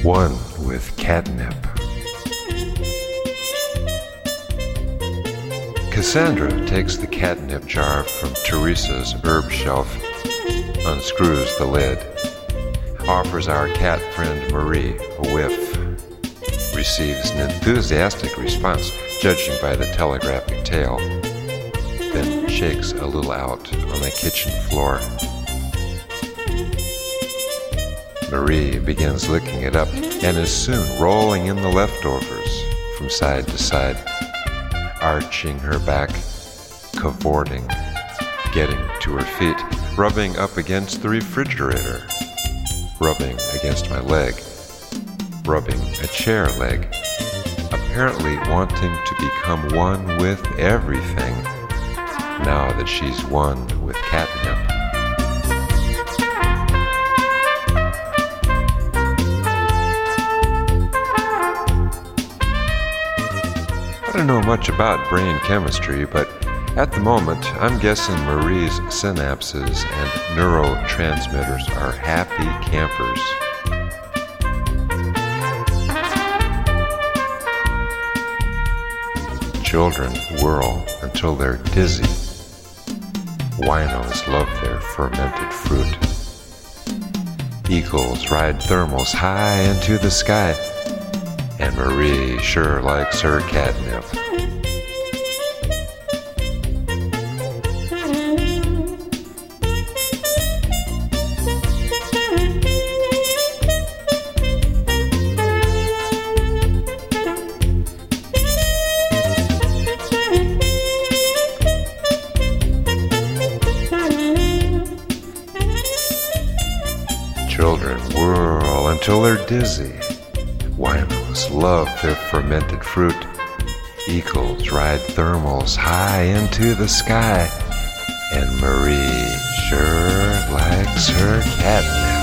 one with catnip. Cassandra takes the catnip jar from Teresa's herb shelf, unscrews the lid, offers our cat friend Marie a whiff, receives an enthusiastic response, judging by the telegraphic tale, then shakes a little out on the kitchen floor. Marie begins licking it up and is soon rolling in the leftovers from side to side, arching her back, cavorting, getting to her feet, rubbing up against the refrigerator, rubbing against my leg, rubbing a chair leg, apparently wanting to become one with everything now that she's one with catnip. I don't know much about brain chemistry, but at the moment I'm guessing Marie's synapses and neurotransmitters are happy campers. Children whirl until they're dizzy. Winos love their fermented fruit. Eagles ride thermals high into the sky, and Marie sure likes her catnip. Children whirl until they're dizzy. Winos love their fermented fruit. Eagles ride thermals high into the sky. And Marie sure likes her catnip.